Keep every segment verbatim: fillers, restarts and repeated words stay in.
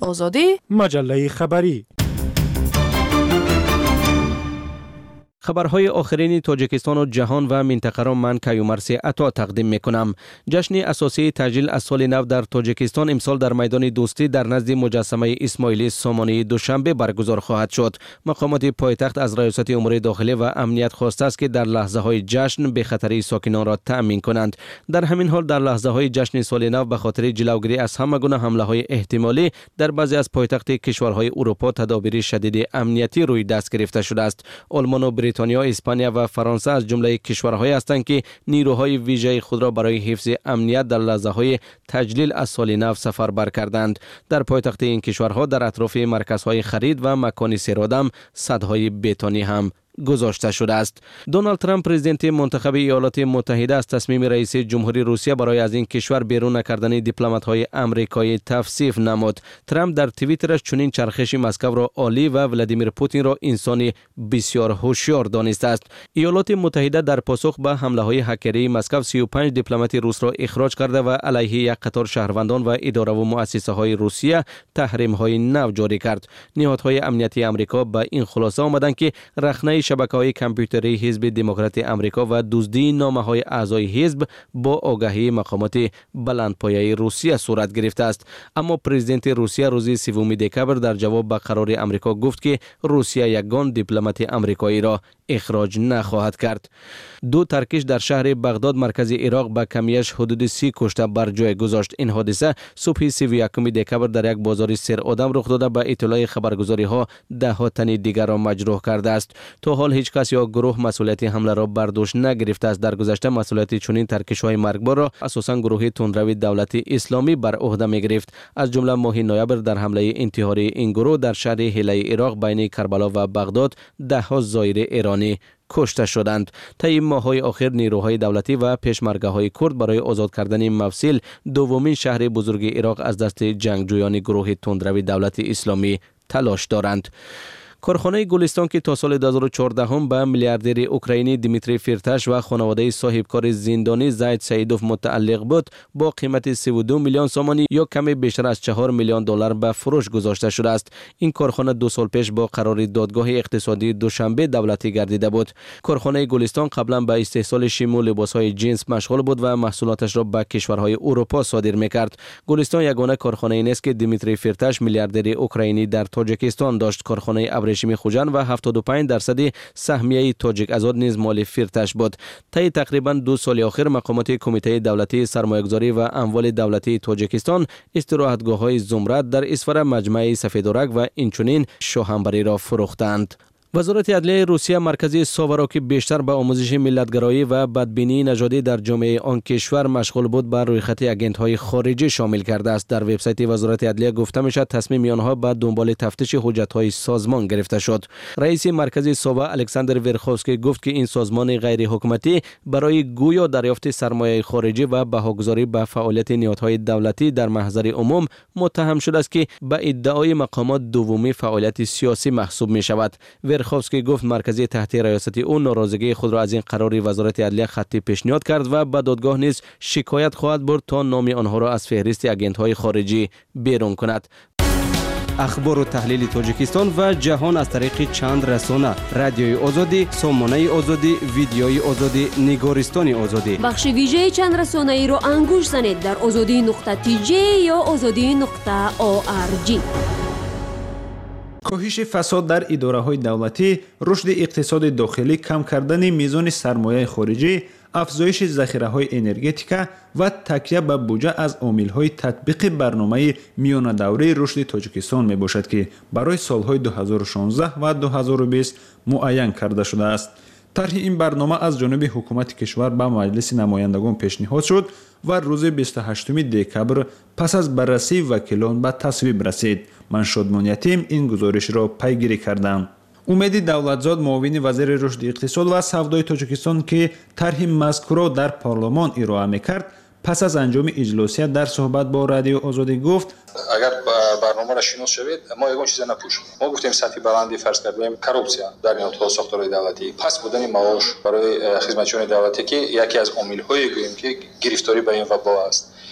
آزادی مجله خبری. خبرهای آخرین تاجیکستان و جهان و منطقه را من کیومرث عطا تقدیم میکنم. جشن اساسی تجلیل از سال نو در تاجیکستان امسال در میدان دوستی در نزد مجسمه اسماعیلی سامانی دوشنبه برگزار خواهد شد. مقامات پایتخت از ریاست امور داخلی و امنیت خواسته است که در لحظه های جشن به خطری ساکنان را تأمین کنند. در همین حال در لحظه های جشن سال نو به خاطر جلوگیری از همه گونه حمله های احتمالی در بعضی از پایتخت کشورهای اروپا تدابیر شدید امنیتی روی دست گرفته شده است. آلمان و بریتانیا، اسپانیا و فرانسه از جمله کشورهایی هستند که نیروهای ویژه خود را برای حفظ امنیت در لحظه‌های تجلیل از سال نو سفربر کردند. در پایتخت این کشورها در اطراف مرکزهای خرید و مکان سیرادم صدهای بتونی هم گذاشته شده است. دونالد ترامپ پرزیدنت منتخب ایالات متحده از تصمیم رئیس جمهوری روسیه برای از این کشور بیرون نکردن دیپلمات‌های آمریکایی تفسیف نمود. ترامپ در توییترش چنین چرخش مسکو را عالی و ولادیمیر پوتین را انسانی بسیار هوشیار دانسته است. ایالات متحده در پاسخ به حمله‌های هکری مسکو سی و پنج دیپلمات روس را اخراج کرده و علیه یک قطار شهروندان و اداره و مؤسسه‌های روسیه تحریم‌های نو جاری کرد. نهادهای امنیتی آمریکا به این خلاصه آمدند که رخنه شبکه‌های کامپیوتری حزب دموکرات آمریکا و دزدی نامه‌های اعضای حزب با آگاهی مقامات بلندپایه روسیه صورت گرفته است. اما پرزیدنت روسیه روز سوم دکمبر در جواب به قرار آمریکا گفت که روسیه یگان دیپلمات آمریکایی را اخراج نخواهد کرد. دو ترکش در شهر بغداد مرکز عراق به کمیش حدود سی کشته بر جای گذاشت. این حادثه صبح سی و یکم دکمبر در یک بازار سر آدم رخ داده. به اطلاع خبرگزاری ها ده ها تن دیگر را مجروح کرده است. تا حال هیچ کس یا گروه مسئولیت حمله را بر دوش نگرفته است. در گذشته مسئولیت چنین ترکش های مرگبار را اساساً گروه تندروی دولت اسلامی بر عهده می گرفت. از جمله ماه نوامبر در حمله انتحاری این گروه در شهر هیله عراق بین کربلا و بغداد ده ها زائر ایرانی کشته شدند. طی ماه‌های آخر نیروهای دولتی و پشمرگه‌های کرد برای آزاد کردن موصل دومین شهر بزرگ عراق از دست جنگجویان گروه تندروی دولت اسلامی تلاش دارند. کارخانه گلستان که تا سال دو هزار و چهارده هم به میلیاردر اوکراینی دیمیتری فرتش و خانواده صاحبکار زندانی زید سعیدوف متعلق بود با قیمت سی و دو میلیون سومانی یا کمی بیشتر از چهار میلیون دلار به فروش گذاشته شده است. این کارخانه دو سال پیش با قرار دادگاه اقتصادی دوشنبه دولتی گردیده بود. کارخانه گلستان قبلا به استحصال شیمی و لباسهای جنس مشغول بود و محصولاتش را به کشورهای اروپا صادر می‌کرد. گلستان یگانه کارخانه نیست که دیمیتری فرتش میلیاردر اوکراینی در تاجیکستان داشت. کارخانه ابریشمی خوجند و هفتاد و پنج درصد سهمیه تاجیک آزاد نیز مال فرتش بود. طی تقریبا دو سال اخیر مقامات کمیته دولتی سرمایه‌گذاری و اموال دولتی تاجیکستان استراحتگاه‌های زمرد در اسفر مجمع سفیدرک و اینچنین شاهنبری را فروختند. وزارت عدلیه روسیه مرکزی ساوا را که بیشتر به آموزش ملتگرایی و بدبینی نژادی در جامعه آن کشور مشغول بود بر روی خط آگنت‌های خارجی شامل کرده است. در وبسایت وزارت عدلیه گفته میشد تصمیم آنها به دنبال تفتیش حجت‌های سازمان گرفته شد. رئیس مرکزی ساوا الکساندر ورخوفسکی گفت که این سازمان غیر حکومتی برای گویا دریافت سرمایه خارجی و بهاگذاری به فعالیت نهادهای دولتی در محضر عموم متهم شده است که به ادعای مقامات دومی فعالیت سیاسی محسوب می شود. ورخوفسکی گفت مرکزی تحت ریاست او ناراضگی خود را از این قرار وزارت عدلیه خطی پیشنهاد کرد و به دادگاه نیز شکایت خواهد برد تا نام آنها را از فهرست آگنت‌های خارجی بیرون کند. اخبار و تحلیل تاجیکستان و جهان از طریق چند رسانه: رادیوی آزادی، سامانه آزادی، ویدیوی آزادی، نگارستان آزادی. بخش ویژه چند رسانه ای را انگوش زنید در آزادی نقطه تی جی یا آزادی نقطه او آر جی. کاهش فساد در اداره‌های دولتی، رشد اقتصاد داخلی، کم کردن میزان سرمایه خارجی، افزایش ذخیره‌های انرژتیکا و تکیه به بودجه از عامل‌های تطبیق برنامه میانه دوره رشد تاجیکستان میباشد که برای سال‌های دو هزار و شانزده و دو هزار و بیست معین کرده شده است. طرح این برنامه از جانب حکومت کشور به مجلس نمایندگان پیشنهاد شد و روز بیست و هشتم دکمبر پس از بررسی وکیلان به تصویب رسید. من شادمان یتیم این گزارش را پیگیری کردم. امید دولتزاد معاون وزیر رشد اقتصاد و سودای تاجیکستان که طرح مذکور را در پارلمان ارائه می‌کرد، پس از انجام اجلاسیت در صحبت با رادیو آزادی گفت: اگر برنامه را شناس شوید ما یگان چیز نپوشیم. ما گفتیم سطح بلندی فرض کردیم کورپسیا در نهادهای ساختارهای دولتی، پس بودن معاش برای خدمتچیان دولتی که یکی از عامل‌های گوییم که گرفتاری به این وبا است.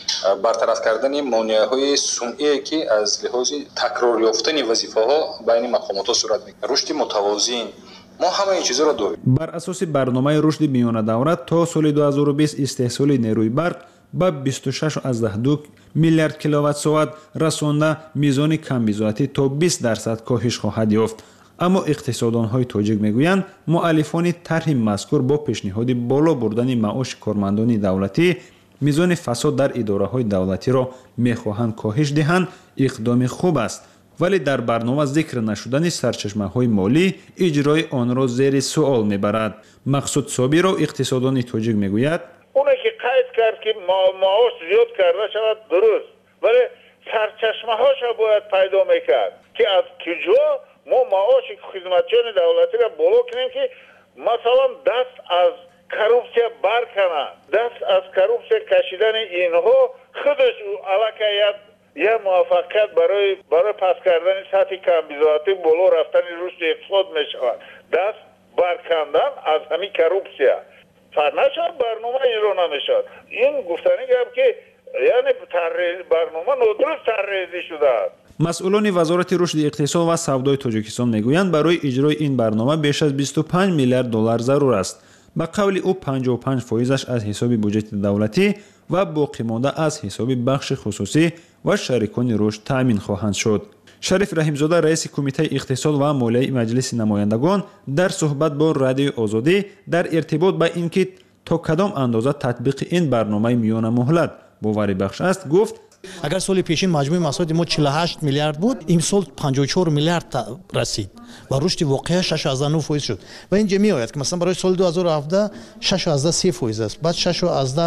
برطرف کردن مانع‌های سنئی که از لحاظ تکرار یافتن وظیفه‌ها بین مقامات صورت می‌گیرد. رشد متوازی ما همه این چیزا رو داریم. بر اساس برنامه رشد میانه دوره تا سال دو هزار و بیست استحصال نیروی برق به بیست و شش و دو میلیارد کیلووات ساعت رسانده میزان کمبیزاتی تا بیست درصد کاهش خواهد یافت. اما اقتصاددان‌های تاجیک میگویند مؤلفان طرح مذکور با پیشنهاد بالا بردن معاش کارمندان دولتی میزان فساد در اداره‌های دولتی را می‌خواهند کاهش دهند. اقدام خوب است، ولی در برنامه ذکر نشدن سرچشمه‌های مالی اجرای آن را زیر سوال میبرد. مقصود صابی را اقتصاددان تاجیک میگوید اونی که قید کرد که معاش زیاد کرده شود درست، ولی سرچشمه‌هاش را باید پیدا میکرد که از کجا ما معاش خدمتچیان دولتی را بالا کنیم که مثلا دست از коррупция برکنه، دست از коррупция کشیدن اینها خودش علاقه یا موفقیت برای برای پس کردن سطح کمبیزاتی بالا رفتن رشد اقتصاد می شود. دست برکندن از همین коррупция فرنشان برنامه این رو نمیشد. این گفتنی گفت که یعنی برنامه ندرست طراحی شده است. مسئولان وزارت رشد اقتصاد و سودای تاجیکستان میگویند برای اجرای این برنامه بیش از بیست و پنج میلیارد دلار ضرور است. به قول او پنجاه و پنج فایزش از حساب بودجه دولتی و باقی مانده از حساب بخش خصوصی و شریکان رشد تامین خواهند شد. شریف رحیمزاده رئیس کمیته اقتصاد و مالیه مجلس نمایندگان در صحبت با رادیو آزادی در ارتباط با اینکه تا کدام اندازه تطبیق این برنامه میانه مهلت باوری بخش است گفت اگر سال پیشین مجموع محصولات ما چهل و هشت میلیارد بود، امسال پنجاه و چهار میلیارد رسید و رشد واقعی شش و نه فایز شد. و این جمعی آید که مثلا برای سال دو هزار و هفده شش و سه فایز است، بعد شش و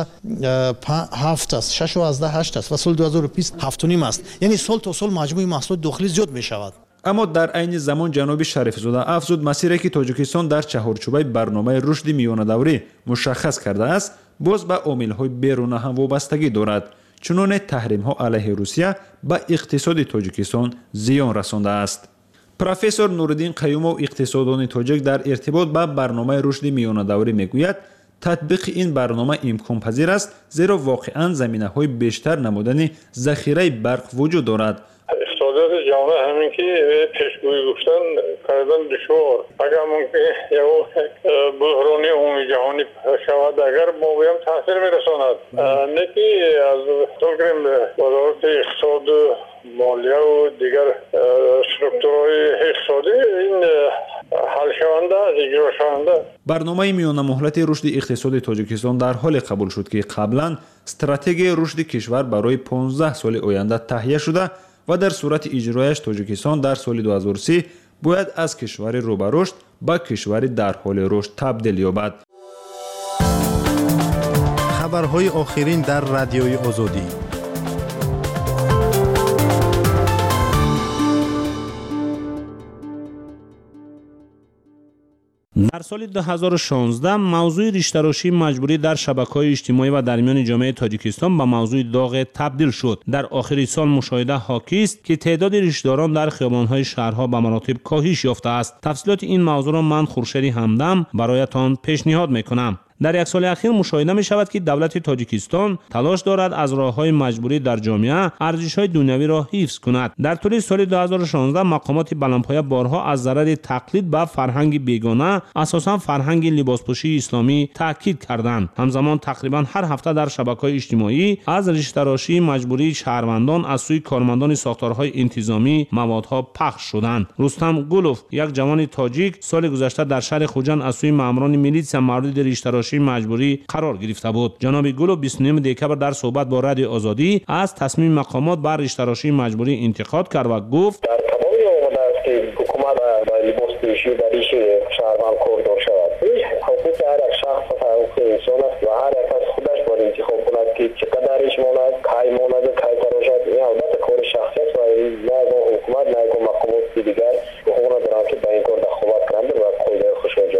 هفت است، شش و هشت است و سال دو هزار و بیست هفت و نیم است. یعنی سال تا سال مجموع محصولات داخلی زیاد می شود. اما در عین زمان جناب شریف زاده افزود مسیری که تاجیکستان در چهارچوبه برنامه رشد میانه دوره مشخص کرده است باز به عامل‌های بیرون هم وابستگی دارد. چنانه تحریم ها علیه روسیه به اقتصاد تاجیکستان زیان رسانده است. پروفسور نورالدین قیومов اقتصاددان تاجیک در ارتباط با برنامه رشد میانه دوره میگوید تطبیق این برنامه امکان پذیر است زیرا واقعا زمینه های بیشتر نمودن ذخیره برق وجود دارد. اقتصادیات جامعه همین که پیشگویی گفتن کردن دشوار. اگر ممکن یک بحرانی عمومی جهانی شود اگر ما بیم تاثیر میرساند. نه که از توگریم وزارت اقتصاد مالیه و دیگر سترکتورهای اقتصادی این حل شونده اجرا شونده. برنامه میانه مهلت رشد اقتصاد تاجیکستان در حال قبول شد که قبلا استراتژی رشد کشور برای پانزده سال آینده تهیه شده و در صورت اجرایش تاجیکستان در سال دو هزار و سی باید از کشور رو به رشد به کشور در حال رشد تبدیل یابد. خبرهای آخرین در رادیوی آزادی. در سال دو هزار و شانزده موضوع ریش‌تراشی مجبوری در شبکه‌های اجتماعی و در میان جامعه تاجیکستان به موضوع داغ تبدیل شد. در آخر سال مشاهده حاکی است که تعداد ریشه‌داران در خیابان‌های شهرها به مراتب کاهش یافته است. تفصیلات این موضوع را من خورشید همدم برایتان پیشنهاد می‌کنم. در یک سال اخیر مشاهده می شود که دولت تاجیکستان تلاش دارد از راه‌های مجبوری در جامعه ارزش‌های دنیوی را حفظ کند. در طول سال دو هزار و شانزده مقامات بلندپایه بارها از ضرر تقلید به فرهنگ بیگانه، اساساً فرهنگ لباسپوشی اسلامی تاکید کردند. همزمان تقریباً هر هفته در شبکه‌های اجتماعی از ریش‌تراشی مجبوری شهروندان از سوی کارمندان ساختارهای انتظامی موادها پخش شدند. رستم گولوف، یک جوان تاجیک، سال گذشته در شهر خوجند از سوی ماموران میلیسیا مورد ریش‌تراشی مجبوری قرار گرفته بود. جناب گولوف بیست و نهم دکبر در صحبت با رادیو آزادی از تصمیم مقامات بر ریش‌تراشی مجبوری انتقاد کرد و گفت در تمامی آمده است که حکومت با لباسپوشی در ریش شهروند کار شود. حقوق هر یک شخص حقوق انسان است و هر یک از خودش باید انتخاب کند که چقدر ریش ماند، کی ماند، کی تراشد. این البته کار شخصی است و نه حکومت نه مقامات دیگر حقوق ندارند که با این کار دخالت کنند و قاعده خودشان جاری کنند.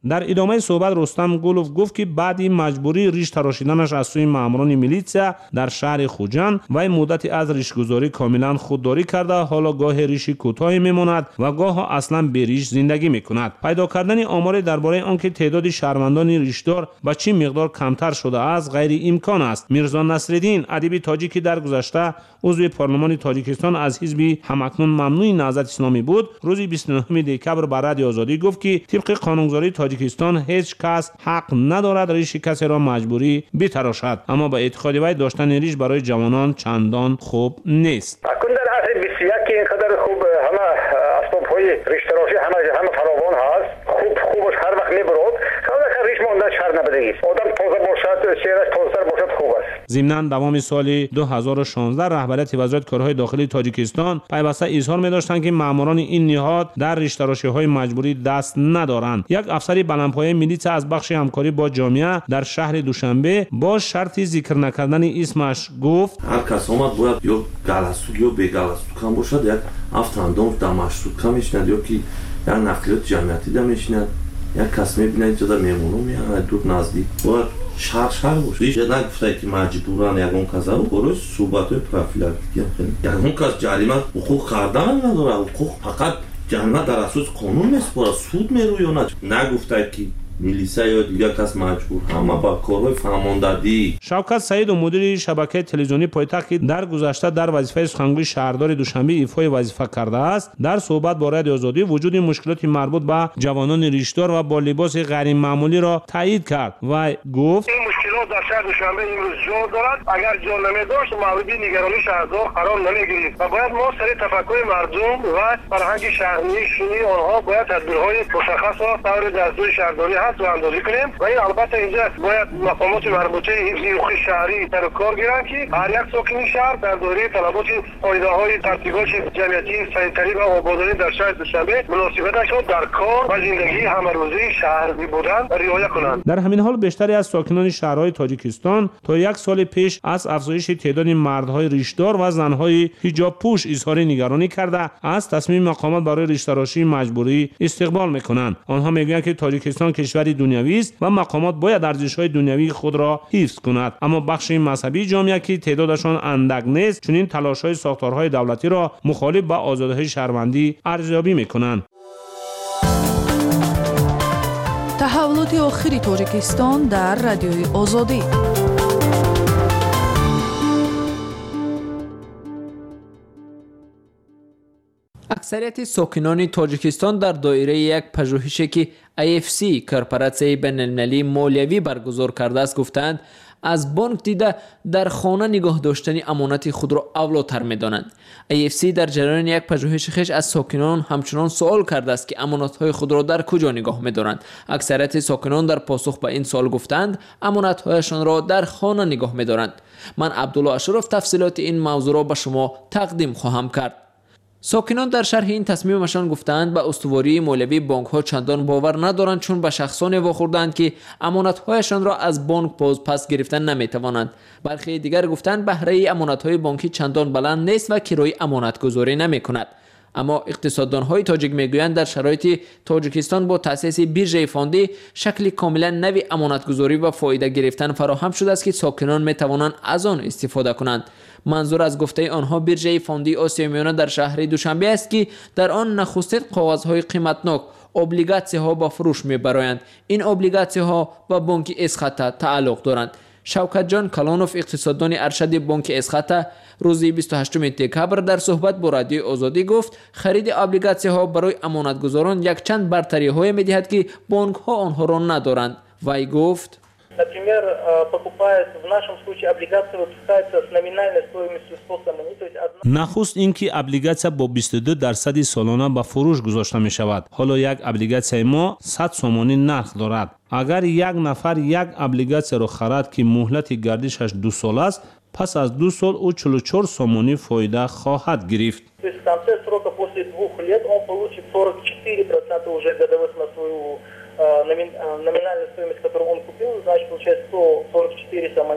در ادامه صحبت رستم گلوف گفت که بعد مجبوری ریش تراشیدنش از سوی ماموران میلیسیا در شهر خوجند و مدتی از ریشگذاری کاملا خودداری کرده، حالا گاه ریشی کوتاه میماند و گاه اصلا به ریش زندگی میکند. پیدا کردن آمار درباره آنکه تعداد شهروندان ریشدار به چه مقدار کمتر شده است غیر امکان است. میرزا نصرالدین ادیب تاجیکی در گذشته عضو پارلمان تاجیکستان از حزب همکنون ممنوع نهضت اسلامی بود، روز بیست و نهم دکبر بر رادیو آزادی گفت که طبق قانونگذاری تاجیکستان هیچ کس حق ندارد ریش کسی را مجبوری بتراشد، اما به اعتقاد وی داشتن ریش برای جوانان چندان خوب نیست. اکنون در عصر بیست و یک که اینقدر خوب همه اسباب‌های ریش تراشی همه همه فراوان هست، خوب خوبش هر وقت میبرد، خیلی ریش ماندن شر نبودگی آدم تازه باشد، چهرهش تازه باشد خوب است. ضمناً دوام سال دو هزار و شانزده رهبریت وزارت کارهای داخلی تاجیکستان پیوسته اظهار می‌داشتند که ماموران این نهاد در ریش تراشی‌های مجبوری دست ندارند. یک افسر بلندپایه میلیس از بخش همکاری با جامعه در شهر دوشنبه با شرط ذکر نکردن اسمش گفت هر کس آمد باید یا گلستو یا بگلستو کم باشد، یک افتاندام در مشروط کم میشند یا که یک نقلیات جمعیتی در میشند، یک کس میبینه اینجا در میمونو میاد دور نزدیک باید شهر شهر باشه. یه نگفته که مجبورن یکون کس رو برای صحبت های پروفیلاکتیکی هم کنیم. یکون کس جریمه حقوق کردن نداره، حقوق فقط جریمه در اساس قانون میسپاره، سود میروی یا نه. نگفته که میلیسا یا دیگر کس مجبور، همه با کارهای فرماندهی. شوکت سعید و مدیر شبکه تلویزیونی پایتخت در گذشته در وظیفه سخنگوی شهردار دوشنبه ایفای وظیفه کرده است، در صحبت با رادیو آزادی وجود مشکلات مربوط به جوانان ریشدار و با لباس غیر معمولی را تایید کرد و گفت این مشکلات در شهر دوشنبه امروز جا دارد. اگر جا نمی‌داشت مورد نگرانی شهردار قرار نمی‌گرفت و باید ما سر تفکر مردم و فرهنگ شهرنشینی آنها باید تدبیرهای مشخص را طور دستور شهرداری هست و اندازی کنیم و این البته اینجا باید مقامات مربوطه حفظ حقوق شهری سر کار گیرند که هر یک ساکن شهر در دوره طلبات قاعده‌های ترتیبات جمعیتی سنیتری و آبادانی در شهر دوشنبه مناسبتش را در کار و زندگی همروزی شهری بودن رعایت کنند. در همین حال بیشتری از ساکنان شهرهای تاجیکستان تا یک سال پیش از افزایش تعداد مردهای ریشدار و زنهای حجاب پوش اظهار نگرانی کرده از تصمیم مقامات برای ریش تراشی مجبوری استقبال میکنند. آنها میگویند که تاجیکستان کشوری دنیوی است و مقامات باید ارزش‌های دنیوی خود را حفظ کند، اما بخش مذهبی جامعه که تعدادشان اندک نیست چنین تلاش‌های ساختارهای دولتی را مخالف با آزادی‌های شهروندی ارزیابی می‌کنند. تحولات آخری تاجیکستان در رادیوی آزادی. اکثریت ساکنان تاجیکستان در دایره یک پژوهشی که ای اف سی کورپوراسیون بین‌المللی مالیوی برگزار کرده است گفتند از بانک دیده در خانه نگاه داشتن امانت خود را اولاتر می‌دانند. ای اف سی در جریان یک پژوهش خیش از ساکنان همچنان سوال کرده است که امانت‌های خود را در کجا نگاه می‌دارند. اکثریت ساکنان در پاسخ به این سوال گفتند امانت‌هایشان را در خانه نگاه می‌دارند. من عبدالله اشرف تفصیلات این موضوع را به شما تقدیم خواهم کرد. ساکنان در شرح این تصمیمشان گفتند به استواری مالیوی بانک ها چندان باور ندارند چون به شخصان واخوردند که امانت هایشان را از بانک باز پس گرفتن نمی توانند. برخی دیگر گفتند بهره امانت های بانکی چندان بلند نیست و کرای امانت گذاری نمی کند. اما اقتصاددان های تاجیک میگویند در شرایط تاجیکستان با تأسیس بیرژه فاندی شکلی کاملا نوی امانت گذاری و فایده گرفتن فراهم شده است که ساکنان می توانند از آن استفاده کنند. منظور از گفته آنها بیرژه فاندی آسیا میانه در شهر دوشنبه است که در آن نخستین کاغذهای قیمتناک ابلیگاسیون ها با فروش میبرایند. این ابلیگاسیون ها با بانک اسخطه تعلق دارند. شوکت جان کلانوف اقتصاددان ارشد بانک اسخطه روز بیست و هشتم دکبر در صحبت با رادیو آزادی گفت خرید ابلیگاسیون ها برای امانتگزاران یک چند برتری های میدهد که بانک ها آنها را ندارند. وی گفت Например, покупает в нашем случае облигации выпускаются с номинальной стоимостью сто сомоний, то есть одна... نخست اینکه ابلیگاسیا با بیست و دو درصد سالانه به فروش گذاشته می شود. حالا یک ابلیگاسیا ما صد سومانی نرخ دارد. اگر یک نفر یک ابلیگاسیا را خرید که مهلت گردشش دو سال است، پس از ду سال او چهل و چهار сомонӣ фоида хоҳад гирифт. То есть в конце срока после двух лет он получит сорок четыре процента уже годовых на свою номинальную стоимость, которую он купил, значит получается сто сорок четыре сомони.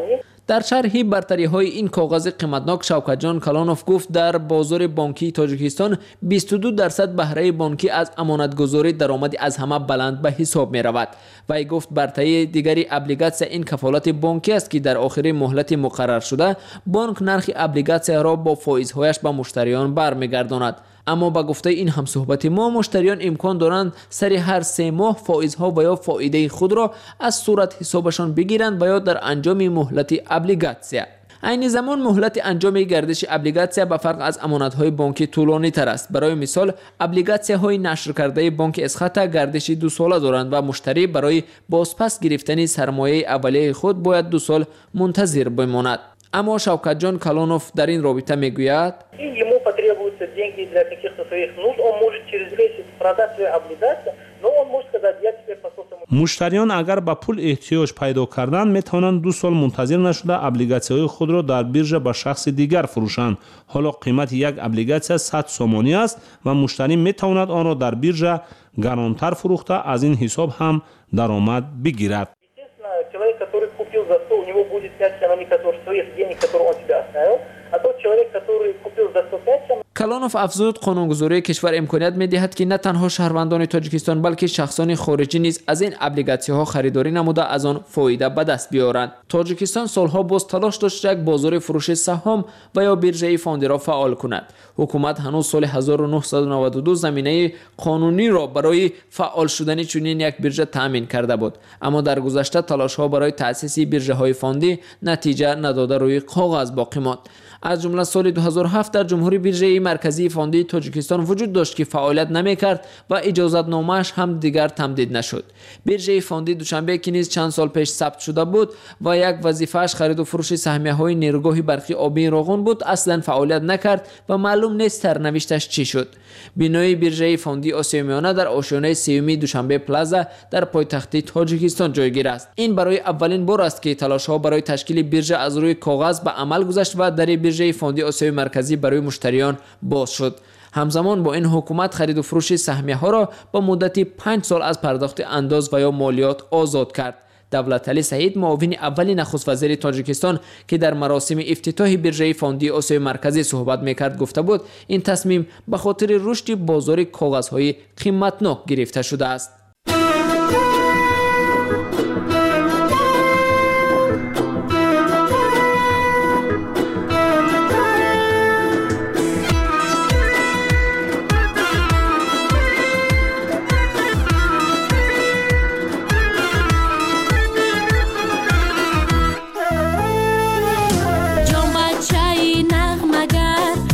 در شرح برتری های این کاغذ قیمتناک شوکت جان کلانوف گفت در بازار بانکی تاجیکستان بیست و دو درصد بهره بانکی از امانتگذاری درآمدی از همه بلند به حساب می رود. وی گفت برتری دیگری ابلیگاسیا این کفالت بانکی است که در آخر مهلت مقرر شده بانک نرخ ابلیگاسیا را با فایزهایش به مشتریان برمیگرداند. اما با گفته این همصحبت ما مشتریان امکان دارند سر هر سه ماه فایزها و یا فایده خود را از صورت حسابشان بگیرند و یا در انجام مهلت ابلیگاسیا. عین زمان مهلت انجام گردش ابلیگاسیا به فرق از امانت‌های بانکی طولانی تر است. برای مثال ابلیگاسیا‌های نشر کرده بانک اسخاتا گردش دو ساله دارند و مشتری برای بازپس گرفتن سرمایه اولیه خود باید دو سال منتظر بماند. اما شوکت جان کلانوف در این رابطه میگوید ему потребуются деньги для каких-то своих нужд, он может через месяц продать свои облигации, но он может сказать, я теперь по собственному. مشتریان اگر به پول احتیاج پیدا کردند میتوانند دو سال منتظر نشده ابلیگاسی‌های خود را در بیرژه به شخص دیگر فروشند. حالا قیمت یک ابلیگاسیا صد سومانی است و مشتری میتواند آن را در بیرژه گرانتر فروخته از این حساب هم درآمد بگیرد. Человек, который купил за сто, у него будет пять сомоний, которые своих денег, которые он себе оставил, а тот человек, который купил за сто пять сомоний. کلانوف افزود قانونگذاری کشور امکانیت می‌دهد که نه تنها شهروندان تاجیکستان بلکه شخصان خارجی نیز از این ابلیگاسی‌ها خریداری نموده از آن فایده به دست بیارند. تاجیکستان سالها باز تلاش داشت یک بازار فروش سهام و یا بیرژه فاندی را فعال کند. حکومت هنوز سال هزار و نهصد و نود و دو زمینه قانونی را برای فعال شدن چنین یک بیرژه تامین کرده بود، اما در گذشته تلاش‌ها برای تأسیس بیرژه‌های فاندی نتیجه نداده روی کاغذ باقی ماند. از جمله سال دو هزار و هفت در جمهوری بیرژه مرکزی فاندی تاجیکستان وجود داشت که فعالیت نمی‌کرد و اجازت نامه‌اش هم دیگر تمدید نشد. بیرژه فاندی دوشنبه که نیز چند سال پیش ثبت شده بود و یک وظیفه‌اش خرید و فروش سهمیه‌های نیروگاه برقی آبی راغون بود اصلا فعالیت نکرد و معلوم نیست سرنوشتش چی شد. بینای بیرژه فاندی آسیا میانه در آشیانه سیومی دوشنبه پلازا در پایتخت تاجیکستان جایگیر است. این برای اولین بار است که تلاش‌ها برای تشکیل بیرژه از روی کاغذ به عمل گذشت و در بیرژه فاندی آسیای مرکزی برای مشتریان باز شد. همزمان با این حکومت خرید و فروش سهمیه ها را با مدت پنج سال از پرداخت انداز و یا مالیات آزاد کرد. دولتعلی سعید معاون اول نخست وزیر تاجیکستان که در مراسم افتتاح بیرژه فاندی آسیای مرکزی صحبت میکرد گفته بود این تصمیم به خاطر رشد بازار کاغذهای قیمتناک گرفته شده است.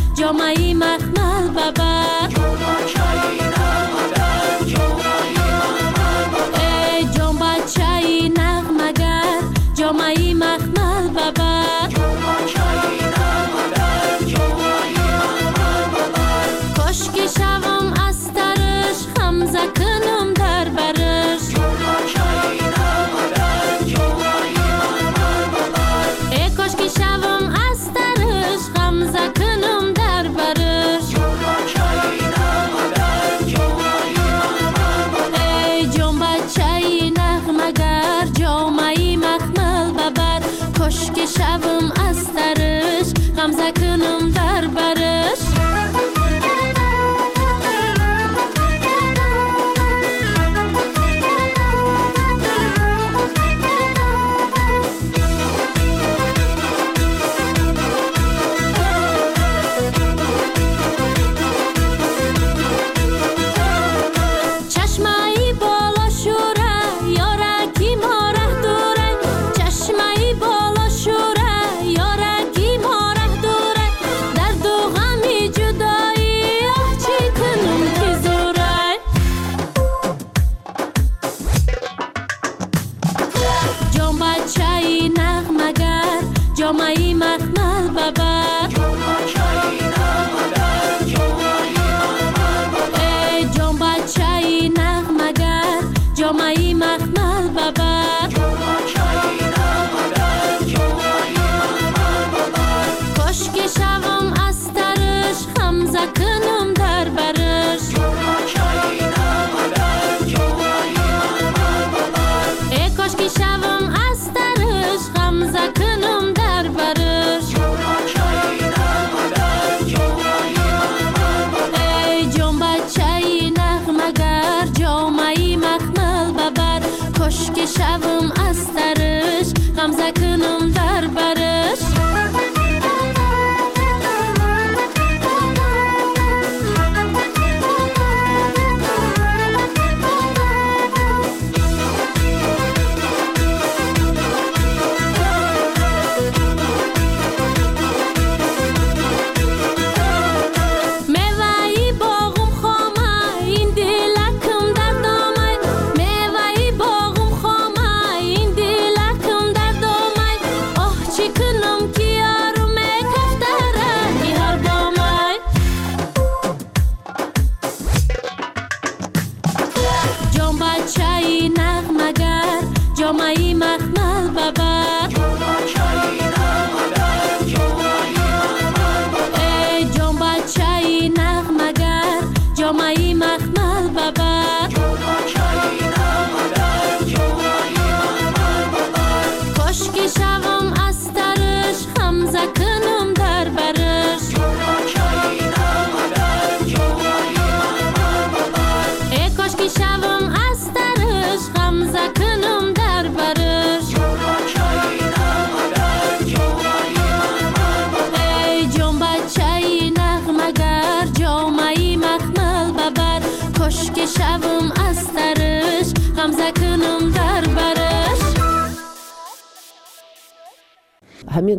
جامعی مخمل بابا جامعی نمادر جامعی همین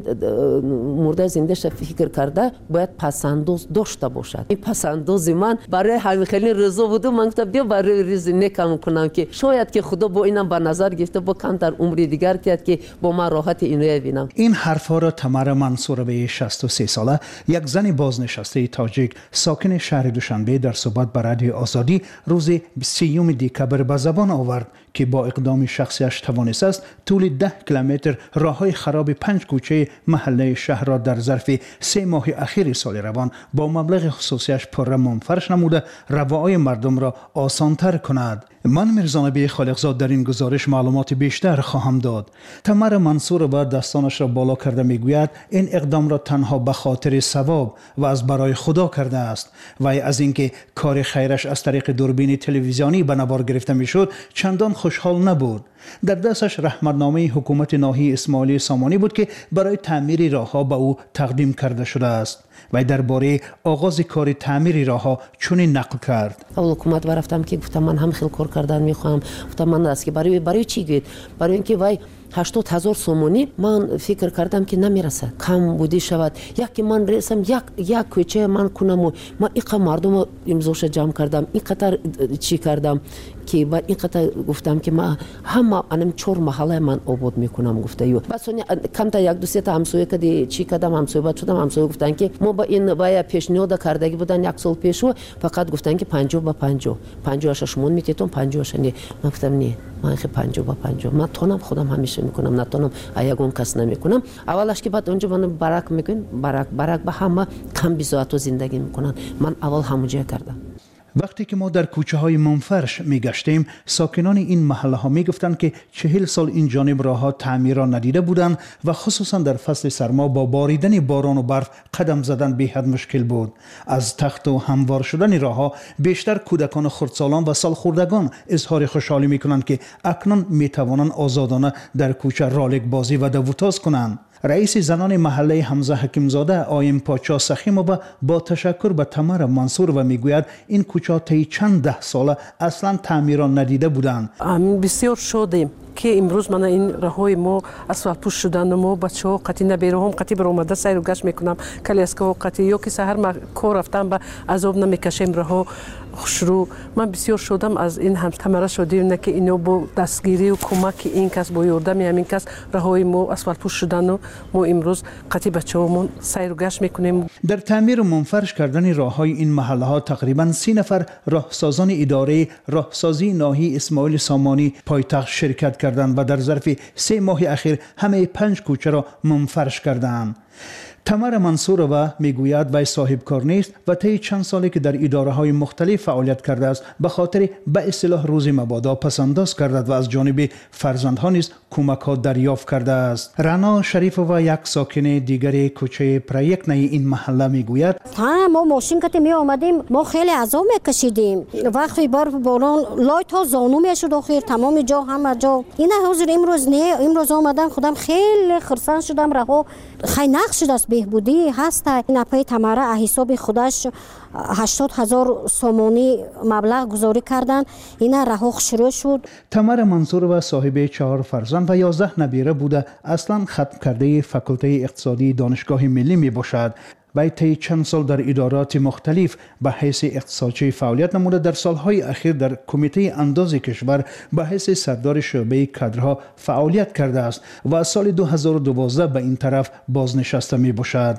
مرده زنده ش فکر کرده باید پسندوز داشته باشد. این پسندوز من برای همین خیلی رضا بود. من گفتم بیا برای ریز نکم کنم که شاید که خدا با اینم به نظر گرفته با کم در عمری دیگر کرد که با من راحت اینو ببینم. این حرفا را تمر منصوروی شصت و سه ساله یک زن بازنشسته تاجیک ساکن شهر دوشنبه در صحبت با رادیو آزادی روز سیوم دکبر به زبان آورد که با اقدام شخصیش توانسته است طول ده کیلومتر راههای خراب پنج کوچه محله شهر را در ظرف سه ماه اخیر سال روان با مبلغ خصوصیش پر منفرش نموده رواهای مردم را آسانتر کند. من میرزا نبی خالقزاد در این گزارش معلومات بیشتر خواهم داد. تمر منصور و دستانش را بالا کرده میگوید این اقدام را تنها به خاطر ثواب و از برای خدا کرده است و از اینکه کار خیرش از طریق دوربین تلویزیونی به نبار گرفته میشد چندان خوشحال نبود. در دستش رحمتنامه حکومت ناحیه اسماعیلی سامانی بود که برای تعمیر راهها به او تقدیم کرده شده است و درباره آغاز کار تعمیر راهها چنین نقل کرد. اول حکومت رفتم که گفتم من هم خیلی کار کردن میخوام. گفتم من است که برای برای چی گید؟ برای اینکه وای هشتاد هزار سومونی من فکر کردم که نمیرسه، کم بودی شود. یک من رسم یک یک کوچه من کنم و ما اینقدر مردم امضاش جمع کردم، اینقدر چی کردم که بعد اینقدر گفتم که ما همه انم چهار محله من آباد میکنم گفته یو. بعد سونی کم تا یک دو سه تا همسایه کدی چی کردم همسایه بعد شدم همسایه گفتن که ما با این وای پیشنهاد کردگی بودن یک سال پیش و فقط گفتن که پنجاه با پنجاه پنجاه شش مون میتیتون پنجاه شنی. من گفتم نه من خیلی پنجاه با پنجاه من تونم خودم همیشه میکنم نتونم ایگون کس نمیکنم. اولش که بعد اونجا من برک میگن برک برک به همه کم بیزات زندگی میکنن. من اول همونجا کردم. وقتی که ما در کوچه های منفرش می گشتیم ساکنان این محله ها می گفتند که چهل سال این جانب راه ها تعمیر را ندیده بودند و خصوصا در فصل سرما با باریدن باران و برف قدم زدن به حد مشکل بود. از تخت و هموار شدن راه ها بیشتر کودکان خردسالان و سالخوردگان اظهار خوشحالی می کنند که اکنون می توانند آزادانه در کوچه رالک بازی و دوتاز کنند. رئیس زنان محله حمزه حکیمزاده آیم پاچا سخیموبا با تشکر به تمر منصور و میگوید این کوچه طی چند ده ساله اصلا تعمیر ندیده بودند. بسیار شدیم که امروز من این راههای ما اسفالت پوش شدن ما بچه‌ها قطعی نبیرهم قطعی بر اومده سیر و گشت میکنم کلی از که قطعی یا که سحر ما کار رفتم به عذاب نمیکشیم راه شروع. من بسیار شدم از این هم تمره شدیم که اینو با دستگیری و کمک این کس با یاردم همین کس راههای ما اسفالت پوش شدن و ما امروز قطعی بچه‌هامون سیر و گشت میکنیم. در تعمیر و منفرش کردن راههای این محله ها تقریبا سی نفر راهسازان اداره راهسازی ناحیه اسماعیل سامانی پایتخت شرکت کردند و در ظرف سه ماه اخیر همه پنج کوچه را منفرش کردند. تمر منصور و میگوید وی صاحب کار نیست و طی چند سالی که در اداره های مختلف فعالیت کرده است به خاطر به اصطلاح روزی مبادا پسنداز کرده و از جانب فرزندها نیز کمک ها دریافت کرده است. رنا شریف و یک ساکن دیگر کوچه پرویکت این محله میگوید ها ما ماشین که می آمدیم ما خیلی عذاب میکشیدیم. وقتی برف باران لایت ها زانو میشد آخر تمام جا همه جا. اینا حاضر امروز نه امروز آمدن خودم خیلی خرسان شدم. راه خیلی نقش شده است بهبودی هست. این پای تمره حساب خودش هشتاد هزار سومونی مبلغ گذاری کردن. این راه شروع شد. تمر منصور و صاحب چهار فرزند و یازده نبیره بوده اصلا ختم کرده فاکولته اقتصادی دانشگاه ملی می باشد. و طی چند سال در ادارات مختلف به حیث اقتصادچی فعالیت نموده. در سالهای اخیر در کمیته انداز کشور به حیث سردار شعبه کادرها فعالیت کرده است و از سال دو هزار و دوازده به این طرف بازنشسته می باشد.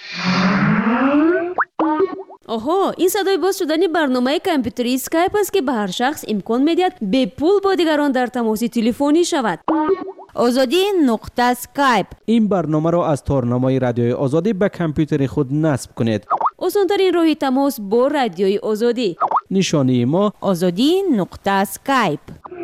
آها این صدای باز شدن برنامه کامپیوتری اسکایپ است که به هر شخص امکان میدهد به پول با دیگران در تماس تلفنی شود. آزادی نقطه اسکایپ. این برنامه را از تارنمای رادیوی آزادی به کامپیوتر خود نصب کنید. آسان‌ترین راه تماس با رادیوی آزادی. نشانی ما آزادی نقطه اسکایپ.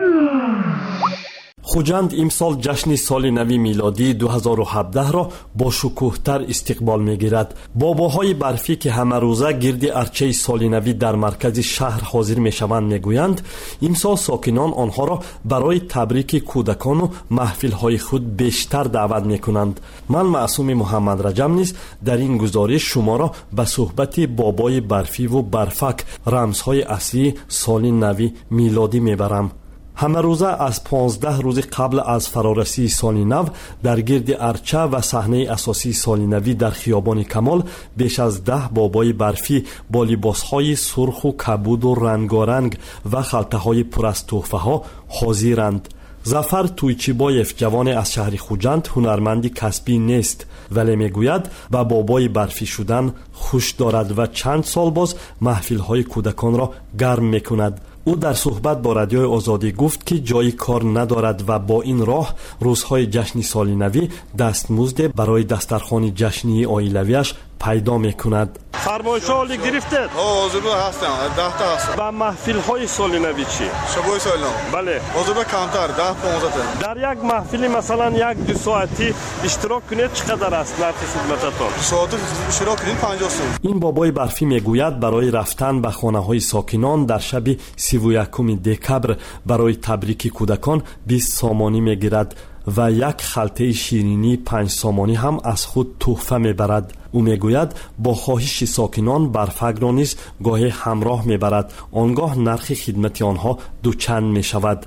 خوجند امسال جشن سال نوی میلادی دو هزار و هفده را با شکوهتر استقبال میگیرد. باباهای برفی که همه روزه گرد ارچه سال نوی در مرکز شهر حاضر میشوند میگویند امسال ساکنان آنها را برای تبریک کودکان و محفلهای خود بیشتر دعوت میکنند. من معصوم محمد رجب نیز در این گزارش شما را به صحبت بابای برفی و برفک رمزهای اصلی سال نوی میلادی میبرم. همه روزه از پانزده روز قبل از فرارسی سال نو در گرد ارچه و صحنه اساسی سال نوی در خیابان کمال بیش از ده بابای برفی با لباسهای سرخ و کبود و رنگارنگ و خلطه‌های پر از تحفه‌ها حاضرند. ظفر تویچیبایف جوان از شهر خوجند هنرمندی کسبی نیست ولی میگوید با بابای برفی شدن خوش دارد و چند سال باز محفل‌های کودکان را گرم میکند. او در صحبت با رادیوی آزادی گفت که جای کار ندارد و با این راه روزهای جشن سال نوی دستمزد برای دسترخوان جشنی عائلویش پیدا میکند. فرمایش‌ها عالی گرفتید؟ ها حاضر هستم. ده تا هستم. با محفل‌های سال نوی چی؟ شبای سال نو. بله. حاضر کمتر ده پانزده. در یک محفلی مثلا یک دو ساعتی اشتراک کنید چقدر است نرخ خدمتتان؟ ساعتی اشتراک کنید پنجاه سوم. این بابای برفی میگوید برای رفتن به خانه‌های ساکنان در شب سی و یکم دکبر برای تبریک کودکان بیست سامانی میگیرد و یک خلطه شیرینی پنج سامانی هم از خود تحفه میبرد. او میگوید با خواهش ساکنان برفک را نیز گاهی همراه میبرد، آنگاه نرخ خدمت آنها دوچند میشود.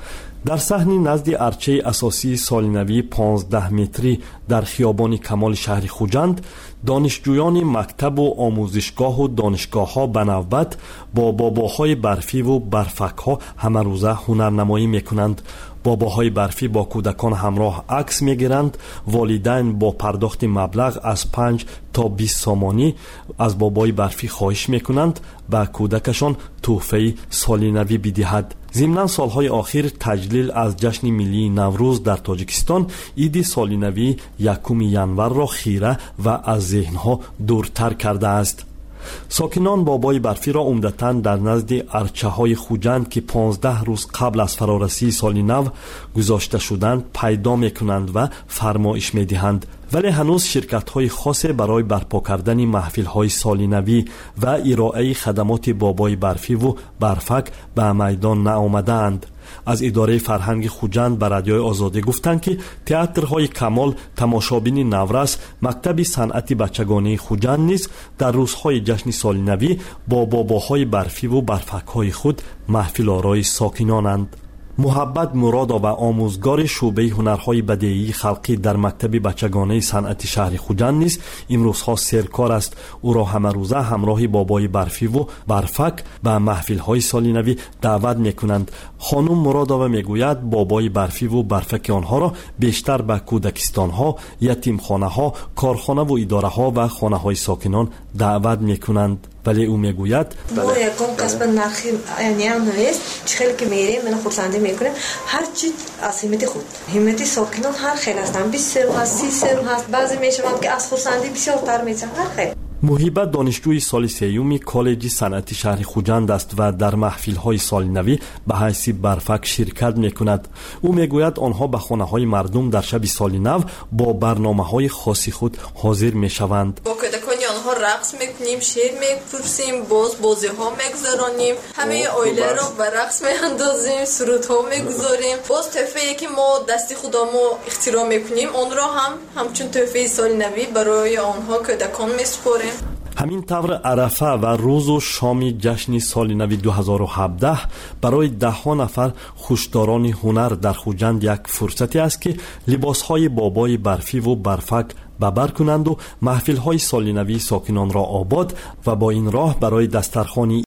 در صحنه نزد ارچه اساسی سال نوی پانزده متری در خیابان کمال شهر خوجند دانشجویان مکتب و آموزشگاه و دانشگاه ها به نوبت با باباهای برفی و برفک ها همه روزه هنرنمایی میکنند. باباهای برفی با کودکان همراه عکس میگیرند. والدین با پرداخت مبلغ از پنج تا بیست سامانی از بابای برفی خواهش میکنند به کودکشان تحفه سال نوی بدهد. ضمن سالهای آخر تجلیل از جشن ملی نوروز در تاجیکستان عید سال نوی یکم ینور را خیره و از ذهنها دورتر کرده است. ساکنان بابای برفی را عمدتاً در نزد ارچه های خوجند که پانزده روز قبل از فرارسی سال نو گذاشته شدند پیدا میکنند و فرمایش میدهند، ولی هنوز شرکت های خاص برای برپا کردن محفل های سال نوی و ارائه خدمات بابای برفی و برفک به میدان نآمدند. از اداره فرهنگ خوجند به رادیوی آزادی گفتند که تئاترهای کمال، تماشابین نورس، مکتب صنعت بچگانه خوجند نیز در روزهای جشن سال نوی با باباهای برفی و برفکهای خود محفل آرای ساکنانند. محبت مراد و آموزگار شعبه هنرهای بدیعی خلقی در مکتب بچگانه صنعت شهر خوجند نیز امروزها سرکار است. او را همه روزه همراه بابای برفی و برفک به محفل‌های سال نوی دعوت میکنند. خانم مرادова میگوید بابای برفی و برفک آنها را بیشتر به کودکستانها، یتیمخانه‌ها، کارخانه و اداره‌ها و خانه‌های ساکنان دعوت میکنند. ولی او میگوید ما یکم کسب نرخی عینیان نیست، خیلی که میریم من خورسندی میکنیم هر چی از همت خود همت ساکنان هر خیلی هستن بیست سرو هست سی سرو هست بعضی میشوند که از خورسندی بسیار تر میشن هر خیلی. محبت دانشجوی سال سیوم کالج صنعتی شهر خوجند است و در محفل‌های سال نوی به حیث برفک شرکت میکند. او میگوید آنها به خانه‌های مردم در شب سال نو با برنامه‌های خاصی خود حاضر میشوند. با کودکان آنها رقص میکنیم، شعر میپرسیم، باز بازی‌ها میگذرانیم، همه عائله را به رقص میاندازیم، سرودها میگذاریم. باز تحفه‌ای که ما دستی خودمو اختراع میکنیم آن را هم همچون تحفه سال نوی برای آنها کودکان میسپاریم. همین طور عرفه و روز و شام جشن سال نو دو هزار و هفده برای ده ها نفر خوشداران هنر در خوجند یک فرصتی است که لباسهای بابای برفی و برفک ببر کنند و محفل های سال نوی ساکنان را آباد و با این راه برای دسترخوانی